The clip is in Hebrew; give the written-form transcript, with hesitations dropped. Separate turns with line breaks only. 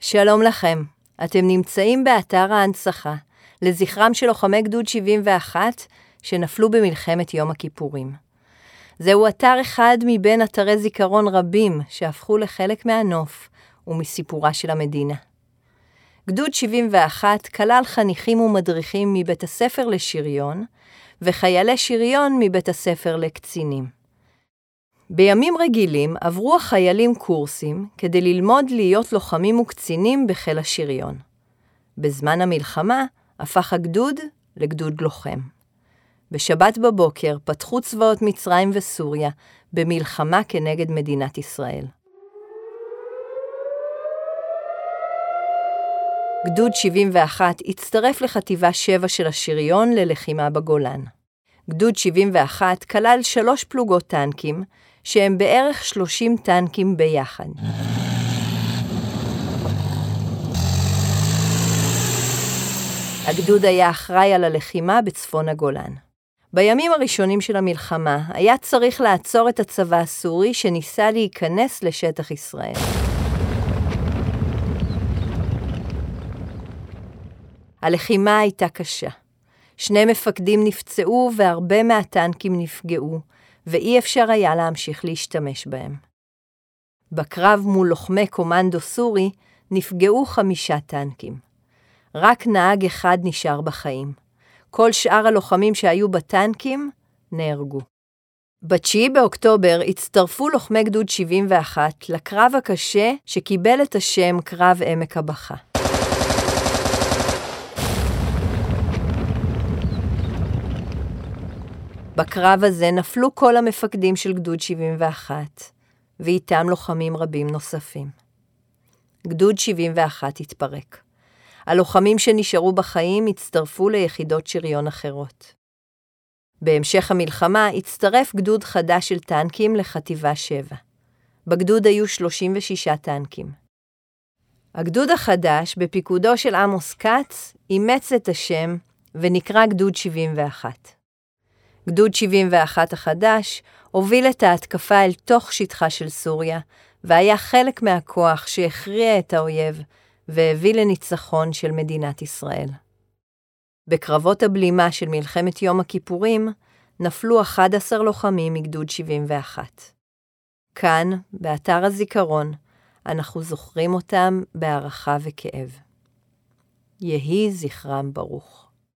שלום לכם, אתם נמצאים באתר ההנצחה לזכרם של לוחמי גדוד 71 שנפלו במלחמת יום הכיפורים. זהו אתר אחד מבין אתרי זיכרון רבים שהפכו לחלק מהנוף ומסיפורה של המדינה. גדוד 71 כלל חניכים ומדריכים מבית הספר לשריון וחיילי שריון מבית הספר לקצינים. בימים רגילים עברו החיילים קורסים כדי ללמוד להיות לוחמים וקצינים בחיל השריון. בזמן המלחמה הפך הגדוד לגדוד לוחם. בשבת בבוקר פתחו צבאות מצרים וסוריה במלחמה כנגד מדינת ישראל. גדוד 71 הצטרף לחטיבה 7 של השריון ללחימה בגולן. גדוד 71 כלל 3 פלוגות טנקים, שהם בערך 30 טנקים ביחד. הגדוד היה אחראי על הלחימה בצפון הגולן. בימים הראשונים של המלחמה היה צריך לעצור את הצבא הסורי שניסה להיכנס לשטח ישראל. הלחימה הייתה קשה. 2 מפקדים נפצעו והרבה מהטנקים נפגעו, ואי אפשר היה להמשיך להשתמש בהם. בקרב מול לוחמי קומנדו סורי נפגעו 5 טנקים. רק נהג אחד נשאר בחיים. כל שאר הלוחמים שהיו בטנקים נהרגו. ב-9 באוקטובר הצטרפו לוחמי גדוד 71 לקרב הקשה שקיבל את השם קרב עמק הבכה. בקרב הזה נפלו כל המפקדים של גדוד 71, ואיתם לוחמים רבים נוספים. גדוד 71 התפרק. הלוחמים שנשארו בחיים הצטרפו ליחידות שריון אחרות. בהמשך המלחמה הצטרף גדוד חדש של טנקים לחטיבה 7. בגדוד היו 36 טנקים. הגדוד החדש בפיקודו של עמוס כץ אימץ את השם ונקרא גדוד 71. גדוד 71 החדש הוביל את ההתקפה אל תוך שטחה של סוריה, והיה חלק מהכוח שהכריע את האויב והביא לניצחון של מדינת ישראל. בקרבות הבלימה של מלחמת יום הכיפורים נפלו 11 לוחמים מגדוד 71. כאן, באתר הזיכרון, אנחנו זוכרים אותם בהערכה וכאב. יהי זכרם ברוך.